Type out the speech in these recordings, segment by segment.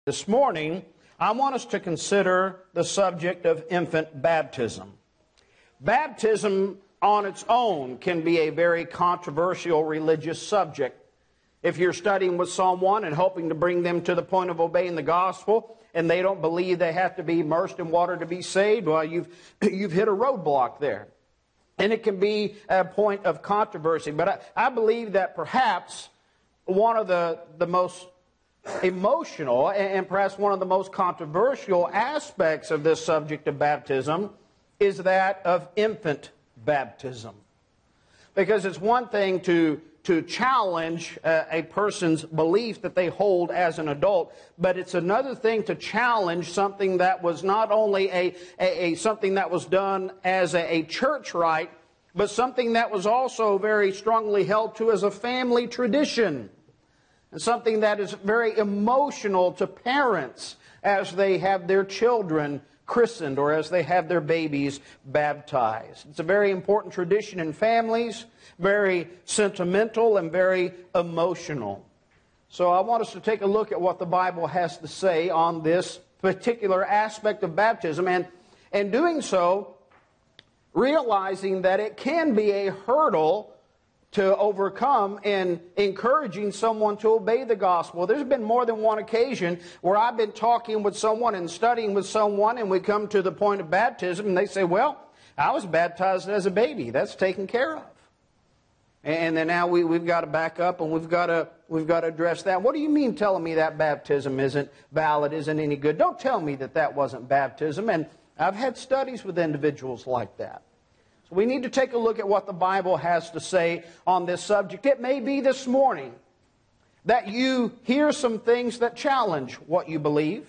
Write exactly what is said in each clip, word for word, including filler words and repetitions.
This morning, I want us to consider the subject of infant baptism. Baptism on its own can be a very controversial religious subject. If you're studying with someone and hoping to bring them to the point of obeying the gospel, and they don't believe they have to be immersed in water to be saved, well, you've, you've hit a roadblock there. And it can be a point of controversy. But I, I believe that perhaps one of the, the most emotional and perhaps one of the most controversial aspects of this subject of baptism is that of infant baptism. Because it's one thing to, to challenge uh, a person's belief that they hold as an adult, but it's another thing to challenge something that was not only a, a, a something that was done as a, a church rite, but something that was also very strongly held to as a family tradition. And something that is very emotional to parents as they have their children christened or as they have their babies baptized. It's a very important tradition in families, very sentimental and very emotional. So I want us to take a look at what the Bible has to say on this particular aspect of baptism, and, and doing so, realizing that it can be a hurdle to overcome in encouraging someone to obey the gospel. There's been more than one occasion where I've been talking with someone and studying with someone, and we come to the point of baptism, and they say, well, I was baptized as a baby. That's taken care of. And then now we, we've got to back up, and we've got to, we've got to address that. What do you mean telling me that baptism isn't valid, isn't any good? Don't tell me that that wasn't baptism. And I've had studies with individuals like that. So we need to take a look at what the Bible has to say on this subject. It may be this morning that you hear some things that challenge what you believe,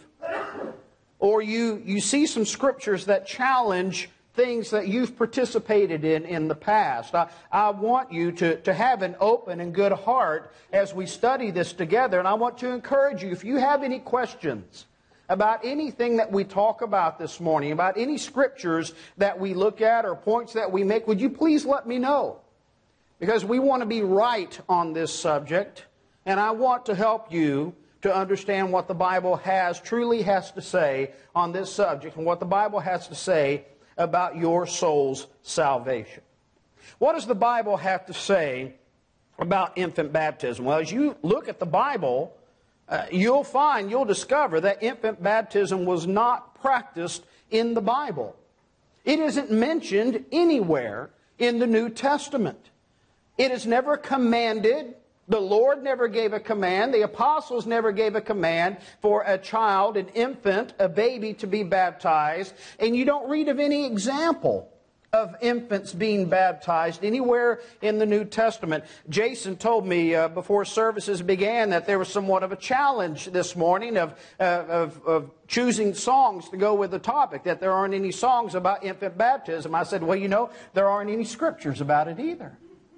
or you, you see some scriptures that challenge things that you've participated in in the past. I, I want you to, to have an open and good heart as we study this together, and I want to encourage you, if you have any questions about anything that we talk about this morning, about any scriptures that we look at or points that we make, would you please let me know? Because we want to be right on this subject, and I want to help you to understand what the Bible has, truly has to say on this subject, and what the Bible has to say about your soul's salvation. What does the Bible have to say about infant baptism? Well, as you look at the Bible, Uh, you'll find, you'll discover that infant baptism was not practiced in the Bible. It isn't mentioned anywhere in the New Testament. It is never commanded. The Lord never gave a command. The apostles never gave a command for a child, an infant, a baby to be baptized. And you don't read of any example of infants being baptized anywhere in the New Testament. Jason told me uh, before services began that there was somewhat of a challenge this morning of, uh, of, of choosing songs to go with the topic, that there aren't any songs about infant baptism. I said, well, you know, there aren't any scriptures about it either.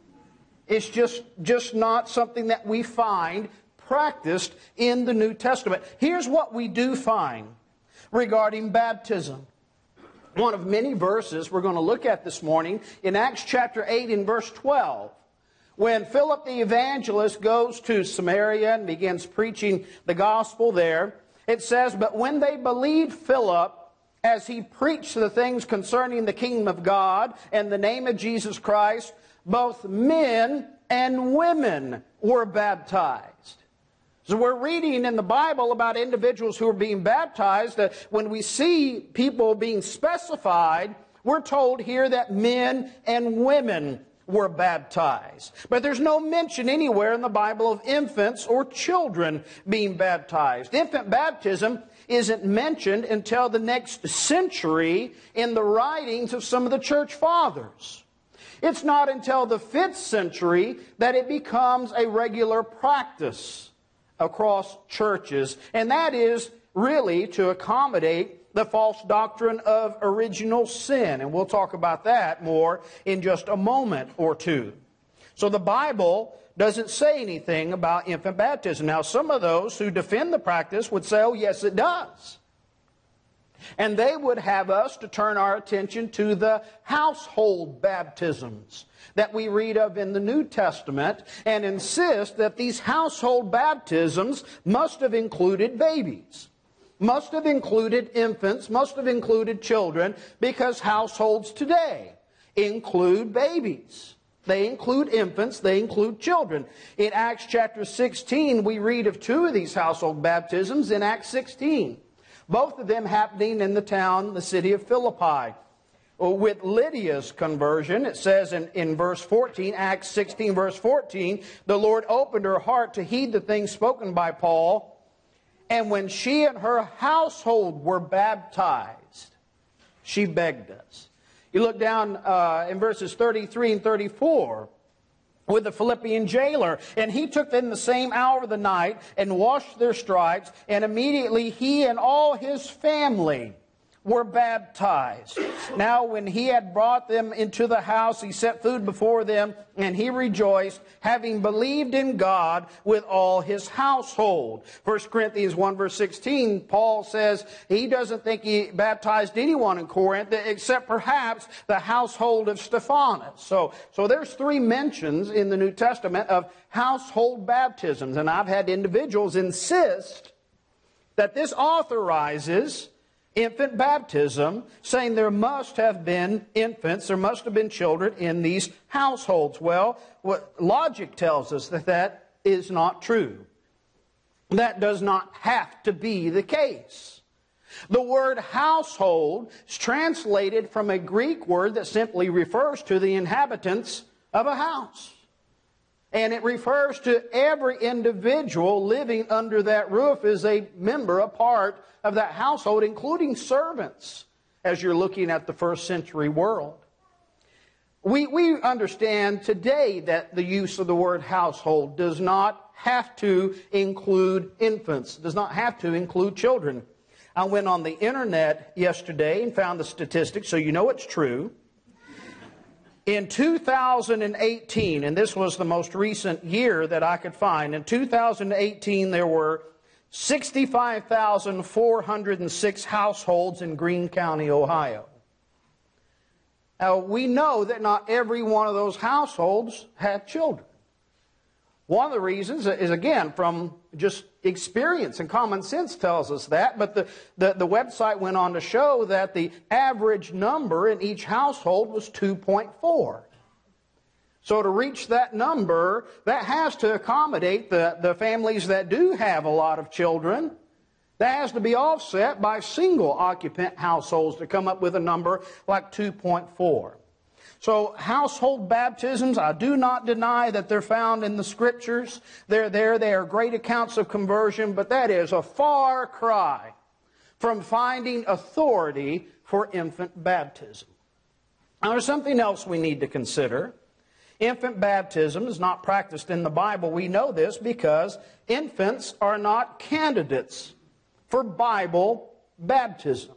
It's just, just not something that we find practiced in the New Testament. Here's what we do find regarding baptism. One of many verses we're going to look at this morning in Acts chapter eight in verse twelve. When Philip the evangelist goes to Samaria and begins preaching the gospel there, it says, but when they believed Philip as he preached the things concerning the kingdom of God and the name of Jesus Christ, both men and women were baptized. So we're reading in the Bible about individuals who are being baptized. Uh, when we see people being specified, we're told here that men and women were baptized. But there's no mention anywhere in the Bible of infants or children being baptized. Infant baptism isn't mentioned until the next century in the writings of some of the church fathers. It's not until the fifth century that it becomes a regular practice across churches, and that is really to accommodate the false doctrine of original sin, and we'll talk about that more in just a moment or two. So the Bible doesn't say anything about infant baptism. Now, some of those who defend the practice would say, oh yes, it does. And they would have us to turn our attention to the household baptisms that we read of in the New Testament, and insist that these household baptisms must have included babies. must have included infants, must have included children, because households today include babies. They include infants, they include children. In Acts chapter sixteen, we read of two of these household baptisms in Acts sixteen. Both of them happening in the town, the city of Philippi. With Lydia's conversion, it says in, in verse fourteen, Acts sixteen, verse fourteen, the Lord opened her heart to heed the things spoken by Paul. And when she and her household were baptized, she begged us. You look down uh, in verses thirty-three and thirty-four with the Philippian jailer. And he took them the same hour of the night and washed their stripes. And immediately he and all his family were baptized. Now when he had brought them into the house, he set food before them, and he rejoiced, having believed in God with all his household. First Corinthians one verse sixteen, Paul says he doesn't think he baptized anyone in Corinth except perhaps the household of Stephanas. So, so there's three mentions in the New Testament of household baptisms, and I've had individuals insist that this authorizes infant baptism, saying there must have been infants, there must have been children in these households. Well, what logic tells us that that is not true. That does not have to be the case. The word household is translated from a Greek word that simply refers to the inhabitants of a house. And it refers to every individual living under that roof as a member, a part of that household, including servants, as you're looking at the first century world. We, we understand today that the use of the word household does not have to include infants, does not have to include children. I went on the internet yesterday and found the statistics, so you know it's true. In two thousand eighteen, and this was the most recent year that I could find, in two thousand eighteen there were sixty-five thousand four hundred six households in Greene County, Ohio. Now, we know that not every one of those households had children. One of the reasons is, again, from just experience, and common sense tells us that, but the, the, the website went on to show that the average number in each household was two point four. So to reach that number, that has to accommodate the, the families that do have a lot of children. That has to be offset by single occupant households to come up with a number like two point four. So household baptisms, I do not deny that they're found in the Scriptures. They're there. They are great accounts of conversion, but that is a far cry from finding authority for infant baptism. Now, there's something else we need to consider. Infant baptism is not practiced in the Bible. We know this because infants are not candidates for Bible baptism.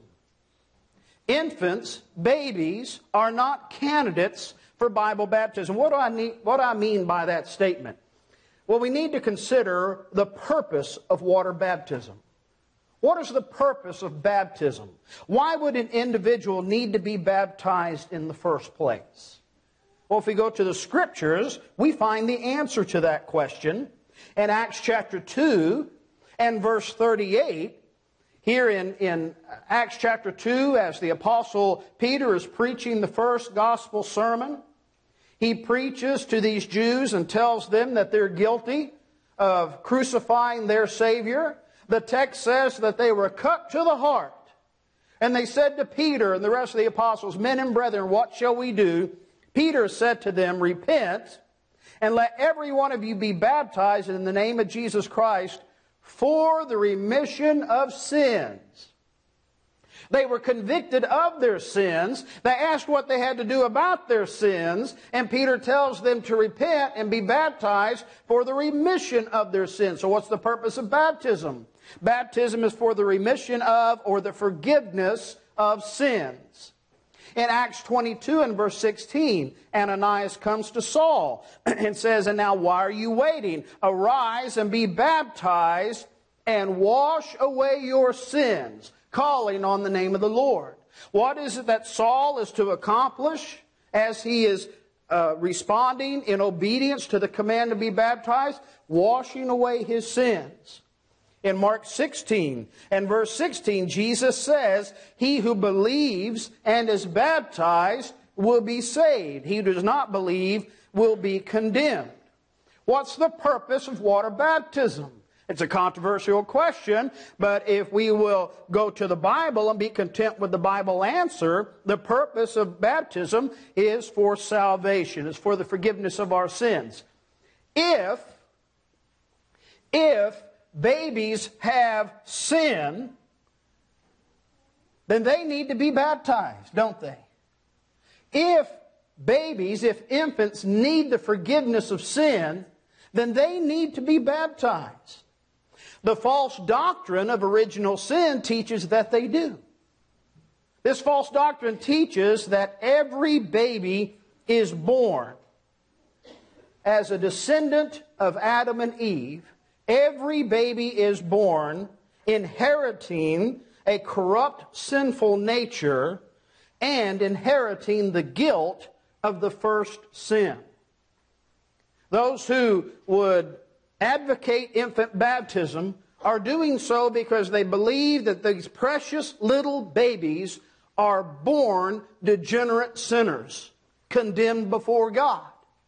Infants, babies, are not candidates for Bible baptism. What do I need, what do I mean by that statement? Well, we need to consider the purpose of water baptism. What is the purpose of baptism? Why would an individual need to be baptized in the first place? Well, if we go to the Scriptures, we find the answer to that question in Acts chapter two and verse thirty-eight. Here in, in Acts chapter two, as the Apostle Peter is preaching the first gospel sermon, he preaches to these Jews and tells them that they're guilty of crucifying their Savior. The text says that they were cut to the heart. And they said to Peter and the rest of the apostles, "Men and brethren, what shall we do?" Peter said to them, "Repent, and let every one of you be baptized in the name of Jesus Christ for the remission of sins." They were convicted of their sins. They asked what they had to do about their sins, and Peter tells them to repent and be baptized for the remission of their sins. So what's the purpose of baptism? Baptism is for the remission of, or the forgiveness of, sins. In Acts twenty-two and verse sixteen, Ananias comes to Saul and says, "And now why are you waiting? Arise and be baptized and wash away your sins, calling on the name of the Lord." What is it that Saul is to accomplish as he is uh, responding in obedience to the command to be baptized? Washing away his sins. In Mark sixteen and verse sixteen, Jesus says, "He who believes and is baptized will be saved. He who does not believe will be condemned." What's the purpose of water baptism? It's a controversial question, but if we will go to the Bible and be content with the Bible answer, the purpose of baptism is for salvation. It's for the forgiveness of our sins. If, if babies have sin, then they need to be baptized, don't they? If babies, if infants need the forgiveness of sin, then they need to be baptized. The false doctrine of original sin teaches that they do. This false doctrine teaches that every baby is born as a descendant of Adam and Eve. Every baby is born inheriting a corrupt, sinful nature and inheriting the guilt of the first sin. Those who would advocate infant baptism are doing so because they believe that these precious little babies are born degenerate sinners, condemned before God.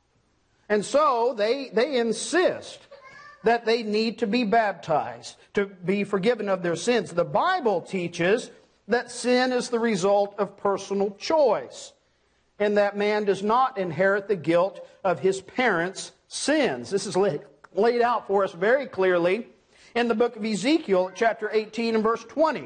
And so they, they insist that they need to be baptized to be forgiven of their sins. The Bible teaches that sin is the result of personal choice, and that man does not inherit the guilt of his parents' sins. This is laid, laid out for us very clearly in the book of Ezekiel, chapter eighteen and verse twenty.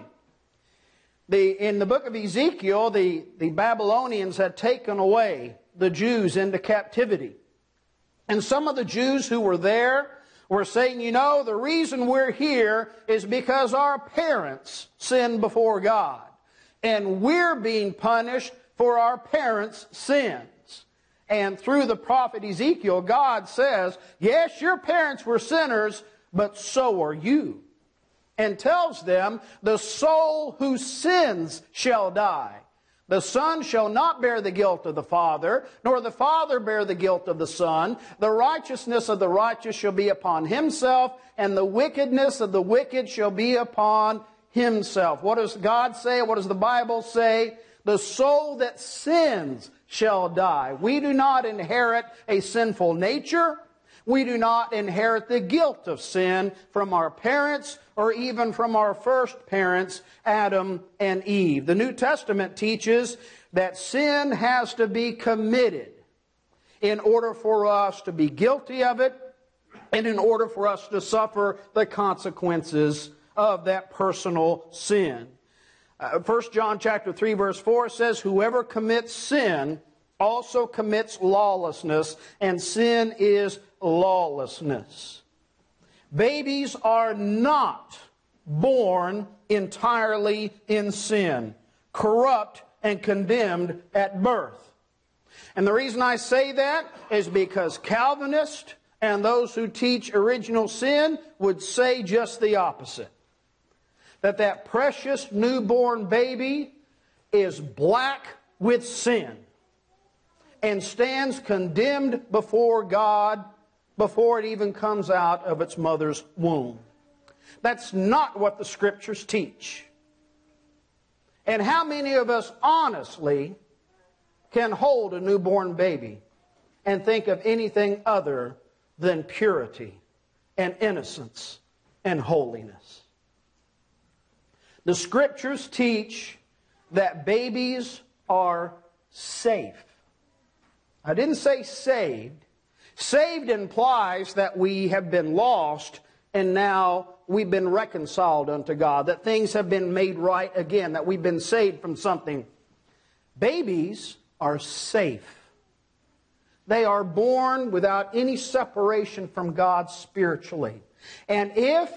The, in the book of Ezekiel, the, the Babylonians had taken away the Jews into captivity. And some of the Jews who were there were saying, you know, the reason we're here is because our parents sinned before God. And we're being punished for our parents' sins. And through the prophet Ezekiel, God says, yes, your parents were sinners, but so are you. And tells them, the soul who sins shall die. The Son shall not bear the guilt of the Father, nor the Father bear the guilt of the Son. The righteousness of the righteous shall be upon himself, and the wickedness of the wicked shall be upon himself. What does God say? What does the Bible say? The soul that sins shall die. We do not inherit a sinful nature. We do not inherit the guilt of sin from our parents or even from our first parents, Adam and Eve. The New Testament teaches that sin has to be committed in order for us to be guilty of it and in order for us to suffer the consequences of that personal sin. Uh, First John chapter three verse four says, whoever commits sin also commits lawlessness, and sin is lawlessness. Babies are not born entirely in sin, corrupt and condemned at birth. And the reason I say that is because Calvinists and those who teach original sin would say just the opposite. That that precious newborn baby is black with sin and stands condemned before God before it even comes out of its mother's womb. That's not what the Scriptures teach. And how many of us honestly can hold a newborn baby and think of anything other than purity and innocence and holiness? The Scriptures teach that babies are safe. I didn't say saved. Saved implies that we have been lost and now we've been reconciled unto God, that things have been made right again, that we've been saved from something. Babies are safe. They are born without any separation from God spiritually. And if,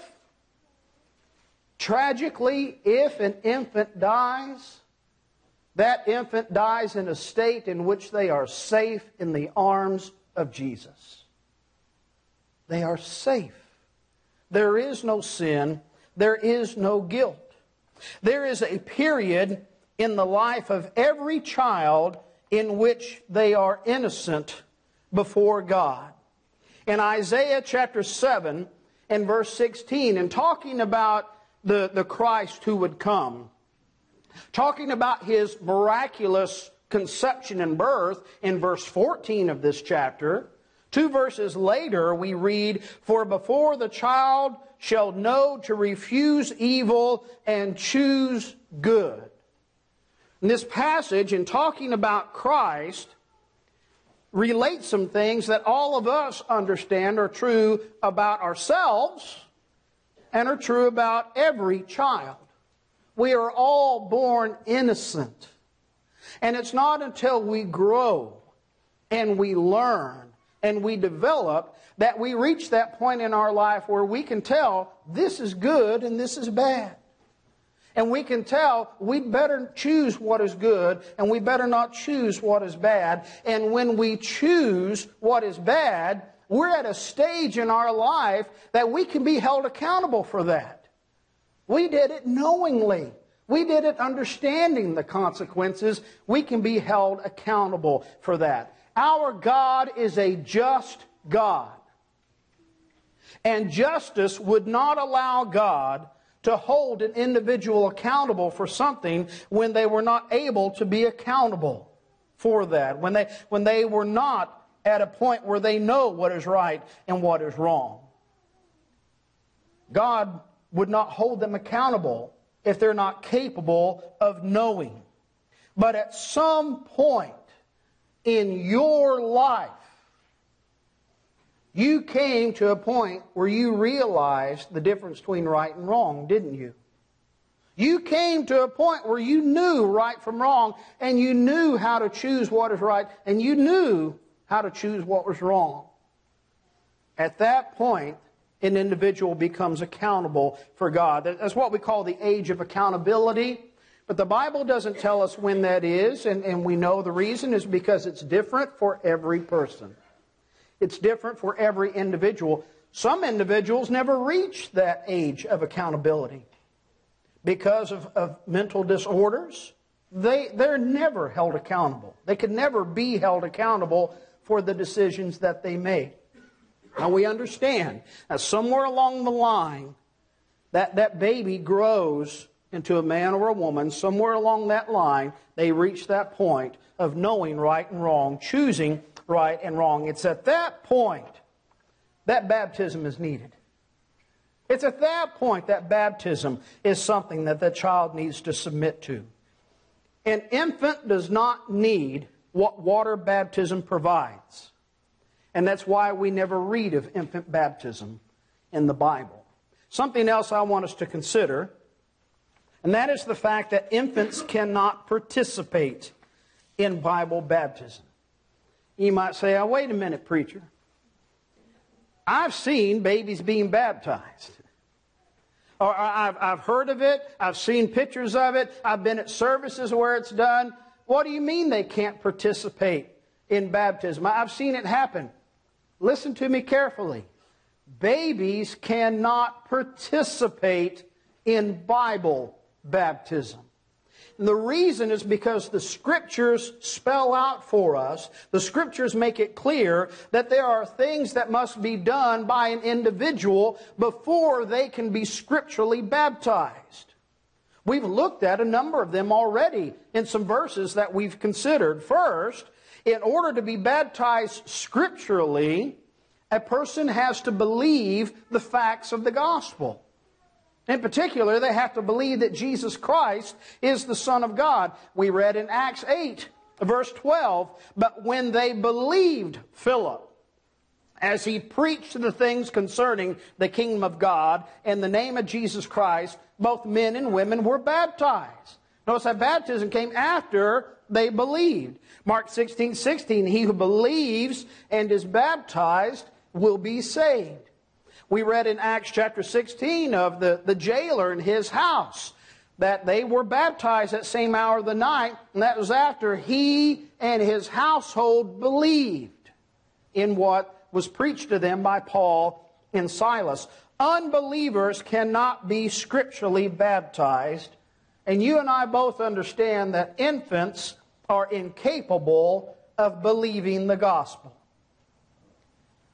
tragically, if an infant dies, that infant dies in a state in which they are safe in the arms of Jesus. They are safe. There is no sin. There is no guilt. There is a period in the life of every child in which they are innocent before God. In Isaiah chapter seven in verse sixteen, and talking about the, the Christ who would come, talking about His miraculous conception and birth in verse fourteen of this chapter. Two verses later we read, "For before the child shall know to refuse evil and choose good." And this passage, in talking about Christ, relates some things that all of us understand are true about ourselves and are true about every child. We are all born innocent. And it's not until we grow and we learn and we develop that we reach that point in our life where we can tell this is good and this is bad. And we can tell we'd better choose what is good and we better not choose what is bad. And when we choose what is bad, we're at a stage in our life that we can be held accountable for that. We did it knowingly. We did it understanding the consequences. We can be held accountable for that. Our God is a just God. And justice would not allow God to hold an individual accountable for something when they were not able to be accountable for that. When they, when they were not at a point where they know what is right and what is wrong. God would not hold them accountable if they're not capable of knowing. But at some point in your life, you came to a point where you realized the difference between right and wrong, didn't you? You came to a point where you knew right from wrong, and you knew how to choose what is right, and you knew how to choose what was wrong. At that point, an individual becomes accountable for God. That's what we call the age of accountability. But the Bible doesn't tell us when that is, and, and we know the reason is because it's different for every person. It's different for every individual. Some individuals never reach that age of accountability because of, of mental disorders. They, they're never held accountable. They can never be held accountable for the decisions that they make. Now we understand that somewhere along the line, that, that baby grows into a man or a woman. Somewhere along that line, they reach that point of knowing right and wrong, choosing right and wrong. It's at that point that baptism is needed. It's at that point that baptism is something that the child needs to submit to. An infant does not need what water baptism provides. And that's why we never read of infant baptism in the Bible. Something else I want us to consider, and that is the fact that infants cannot participate in Bible baptism. You might say, oh, wait a minute, preacher. I've seen babies being baptized. Or I've, I've heard of it. I've seen pictures of it. I've been at services where it's done. What do you mean they can't participate in baptism? I've seen it happen. Listen to me carefully. Babies cannot participate in Bible baptism. And the reason is because the Scriptures spell out for us, the Scriptures make it clear that there are things that must be done by an individual before they can be scripturally baptized. We've looked at a number of them already in some verses that we've considered. First, in order to be baptized scripturally, a person has to believe the facts of the gospel. In particular, they have to believe that Jesus Christ is the Son of God. We read in Acts eight, verse twelve, but when they believed Philip, as he preached the things concerning the kingdom of God in the name of Jesus Christ, both men and women were baptized. Notice that baptism came after they believed. Mark sixteen sixteen, he who believes and is baptized will be saved. We read in Acts chapter sixteen of the, the jailer in his house that they were baptized that same hour of the night, and that was after he and his household believed in what was preached to them by Paul and Silas. Unbelievers cannot be scripturally baptized, and you and I both understand that infants are incapable of believing the gospel.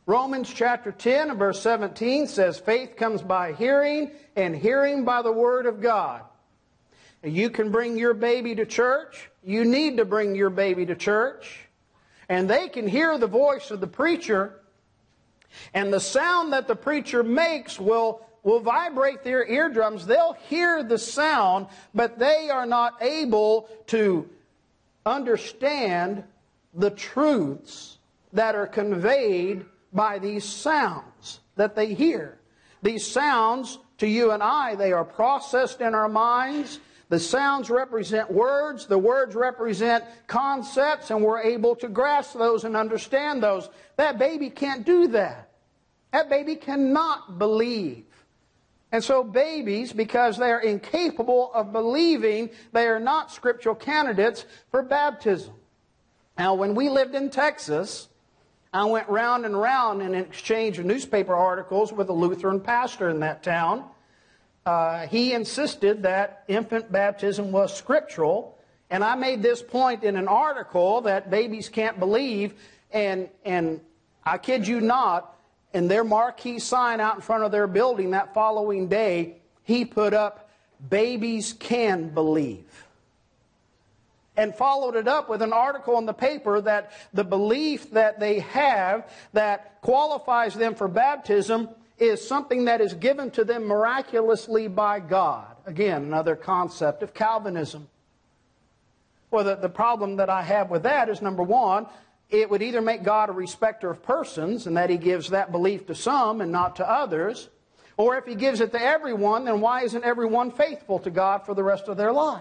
Romans chapter ten and verse seventeen says, faith comes by hearing, and hearing by the Word of God. You can bring your baby to church. You need to bring your baby to church. And they can hear the voice of the preacher, and the sound that the preacher makes will, will vibrate their eardrums. They'll hear the sound, but they are not able to understand the truths that are conveyed by these sounds that they hear. These sounds, to you and I, they are processed in our minds. The sounds represent words, the words represent concepts, and we're able to grasp those and understand those. That baby can't do that. That baby cannot believe. And so babies, because they are incapable of believing, they are not scriptural candidates for baptism. Now, when we lived in Texas, I went round and round in an exchange of newspaper articles with a Lutheran pastor in that town. Uh, he insisted that infant baptism was scriptural, and I made this point in an article that babies can't believe, and, and I kid you not, in their marquee sign out in front of their building that following day, he put up, babies can believe. And followed it up with an article in the paper that the belief that they have that qualifies them for baptism is something that is given to them miraculously by God. Again, another concept of Calvinism. Well, the, the problem that I have with that is, number one, it would either make God a respecter of persons, and that He gives that belief to some and not to others, or if He gives it to everyone, then why isn't everyone faithful to God for the rest of their lives?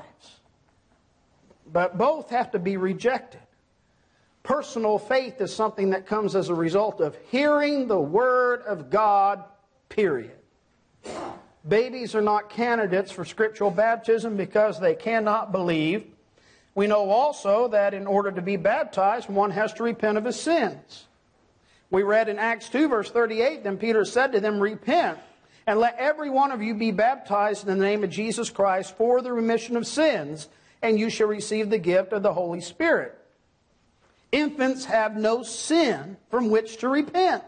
But both have to be rejected. Personal faith is something that comes as a result of hearing the Word of God, period. Babies are not candidates for scriptural baptism because they cannot believe. We know also that in order to be baptized, one has to repent of his sins. We read in Acts two, verse thirty-eight, then Peter said to them, repent, and let every one of you be baptized in the name of Jesus Christ for the remission of sins, and you shall receive the gift of the Holy Spirit. Infants have no sin from which to repent.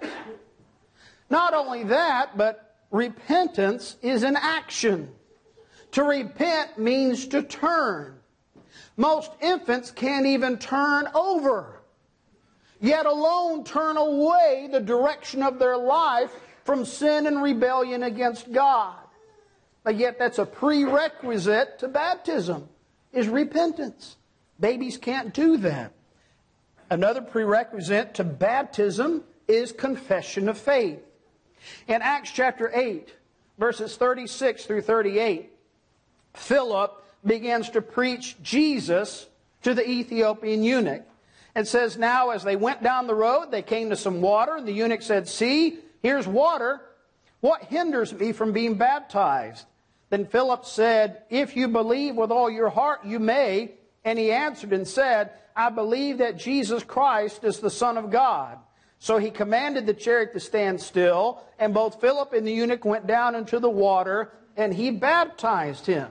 Not only that, but repentance is an action. To repent means to turn. Most infants can't even turn over, yet alone turn away the direction of their life from sin and rebellion against God. But yet that's a prerequisite to baptism, is repentance. Babies can't do that. Another prerequisite to baptism is confession of faith. In Acts chapter eight, verses thirty-six through thirty-eight, Philip begins to preach Jesus to the Ethiopian eunuch. It says, now as they went down the road, they came to some water, and the eunuch said, see, here's water. What hinders me from being baptized? Then Philip said, if you believe with all your heart, you may. And he answered and said, I believe that Jesus Christ is the Son of God. So he commanded the chariot to stand still, and both Philip and the eunuch went down into the water, and he baptized him.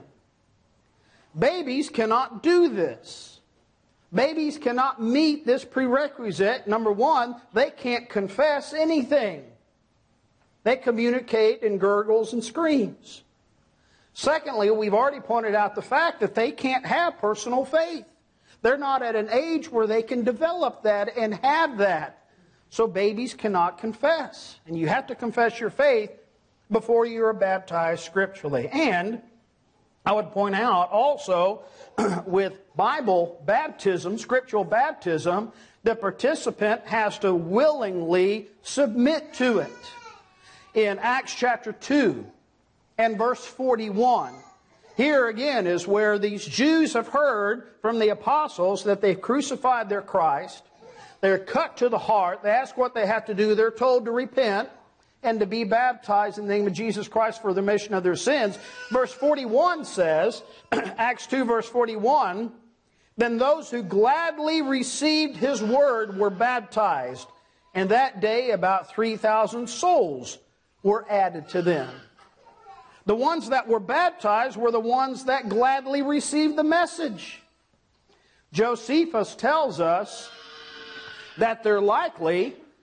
Babies cannot do this. Babies cannot meet this prerequisite. Number one, they can't confess anything. They communicate in gurgles and screams. Secondly, we've already pointed out the fact that they can't have personal faith. They're not at an age where they can develop that and have that. So babies cannot confess. And you have to confess your faith before you are baptized scripturally. And I would point out also with Bible baptism, scriptural baptism, the participant has to willingly submit to it. In Acts chapter two and verse forty-one, here again is where these Jews have heard from the apostles that they've crucified their Christ. They're cut to the heart. They ask what they have to do. They're told to repent and to be baptized in the name of Jesus Christ for the remission of their sins. Verse forty-one says, Acts two verse forty-one, then those who gladly received his word were baptized, and that day about three thousand souls were added to them. The ones that were baptized were the ones that gladly received the message. Josephus tells us that they're likely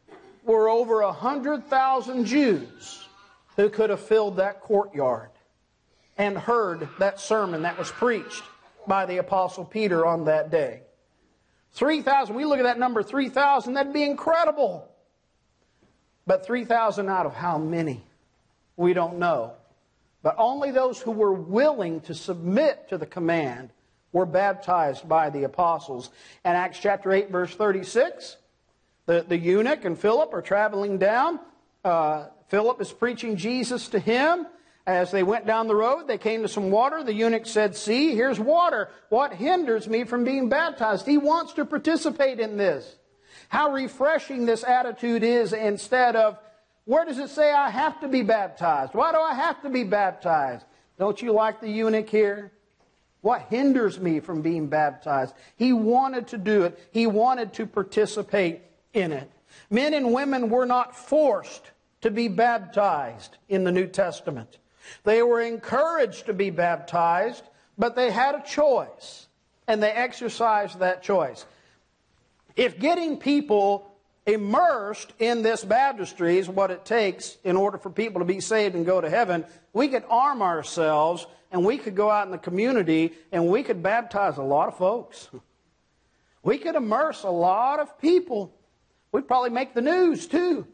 were over a hundred thousand Jews who could have filled that courtyard and heard that sermon that was preached by the Apostle Peter on that day. three thousand, we look at that number, three thousand, that'd be incredible. But three thousand out of how many? We don't know. But only those who were willing to submit to the command were baptized by the apostles. And Acts chapter eight, verse thirty-six, the, the eunuch and Philip are traveling down. Uh, Philip is preaching Jesus to him. As they went down the road, they came to some water. The eunuch said, "See, here's water. What hinders me from being baptized?" He wants to participate in this. How refreshing this attitude is, instead of, where does it say I have to be baptized? Why do I have to be baptized? Don't you like the eunuch here? What hinders me from being baptized? He wanted to do it. He wanted to participate in it. Men and women were not forced to be baptized in the New Testament. They were encouraged to be baptized, but they had a choice, and they exercised that choice. If getting people immersed in this baptistry is what it takes in order for people to be saved and go to heaven, we could arm ourselves and we could go out in the community and we could baptize a lot of folks. We could immerse a lot of people. We'd probably make the news too.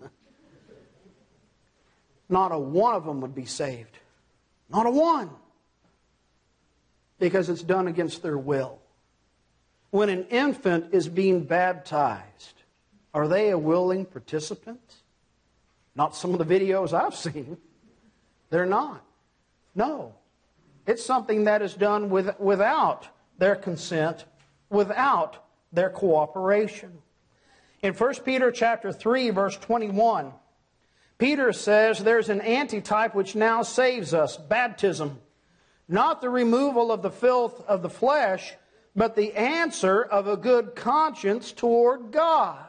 Not a one of them would be saved. Not a one. Because it's done against their will. When an infant is being baptized, are they a willing participant? Not some of the videos I've seen. They're not. No. It's something that is done with, without their consent, without their cooperation. In First Peter chapter three, verse twenty-one, Peter says there's an antitype which now saves us, baptism. Not the removal of the filth of the flesh, but the answer of a good conscience toward God.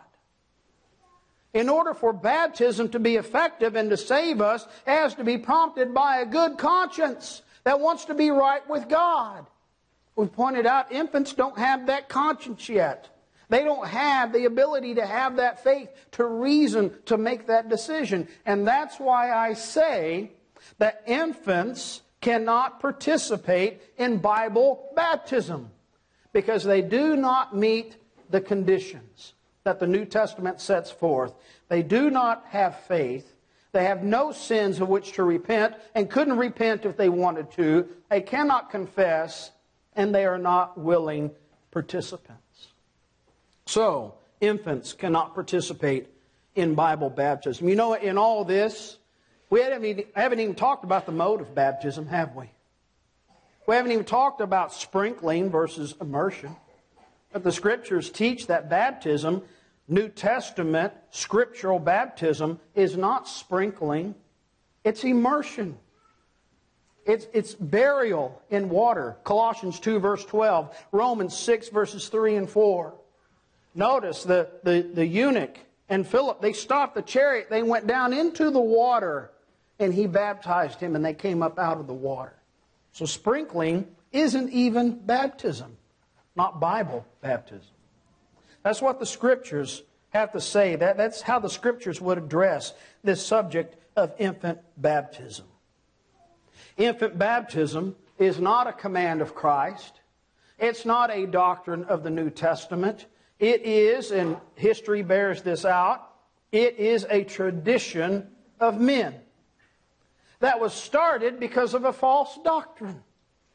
In order for baptism to be effective and to save us, it has to be prompted by a good conscience that wants to be right with God. We've pointed out infants don't have that conscience yet. They don't have the ability to have that faith, to reason, to make that decision. And that's why I say that infants cannot participate in Bible baptism, because they do not meet the conditions that the New Testament sets forth. They do not have faith. They have no sins of which to repent, and couldn't repent if they wanted to. They cannot confess, and they are not willing participants. So, infants cannot participate in Bible baptism. You know, in all this, we haven't even, haven't even talked about the mode of baptism, have we? We haven't even talked about sprinkling versus immersion. But the Scriptures teach that baptism, New Testament scriptural baptism, is not sprinkling, it's immersion. It's, it's burial in water. Colossians two, verse twelve. Romans six, verses three and four. Notice the, the, the eunuch and Philip, they stopped the chariot. They went down into the water, and he baptized him, and they came up out of the water. So sprinkling isn't even baptism, not Bible baptism. That's what the Scriptures have to say. That, that's how the Scriptures would address this subject of infant baptism. Infant baptism is not a command of Christ. It's not a doctrine of the New Testament. It is, and history bears this out, it is a tradition of men that was started because of a false doctrine.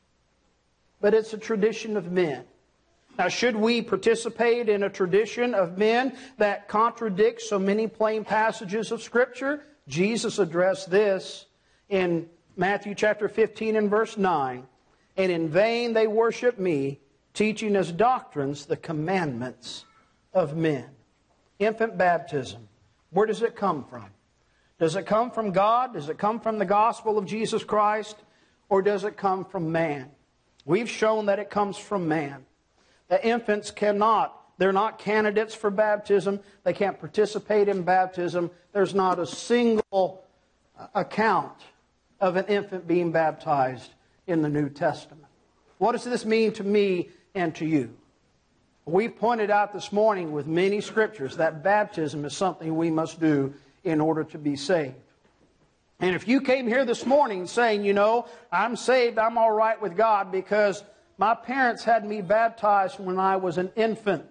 But it's a tradition of men. Now, should we participate in a tradition of men that contradicts so many plain passages of Scripture? Jesus addressed this in Matthew chapter fifteen and verse nine. And in vain they worship me, teaching as doctrines the commandments of men. Infant baptism, where does it come from? Does it come from God? Does it come from the gospel of Jesus Christ? Or does it come from man? We've shown that it comes from man. The infants cannot, they're not candidates for baptism. They can't participate in baptism. There's not a single account of an infant being baptized in the New Testament. What does this mean to me and to you? We pointed out this morning with many scriptures that baptism is something we must do in order to be saved. And if you came here this morning saying, you know, I'm saved, I'm all right with God because my parents had me baptized when I was an infant,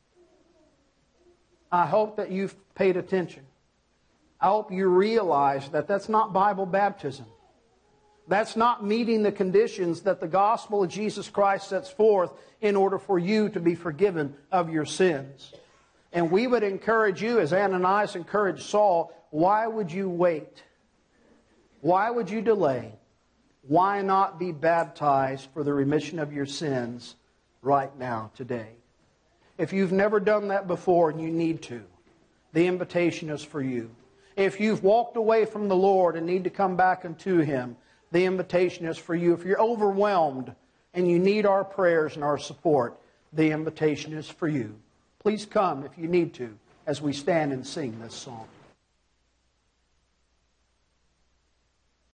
I hope that you've paid attention. I hope you realize that that's not Bible baptism. That's not meeting the conditions that the gospel of Jesus Christ sets forth in order for you to be forgiven of your sins. And we would encourage you, as Ananias encouraged Saul, why would you wait? Why would you delay? Why not be baptized for the remission of your sins right now, today? If you've never done that before and you need to, the invitation is for you. If you've walked away from the Lord and need to come back unto Him, the invitation is for you. If you're overwhelmed and you need our prayers and our support, the invitation is for you. Please come if you need to as we stand and sing this song.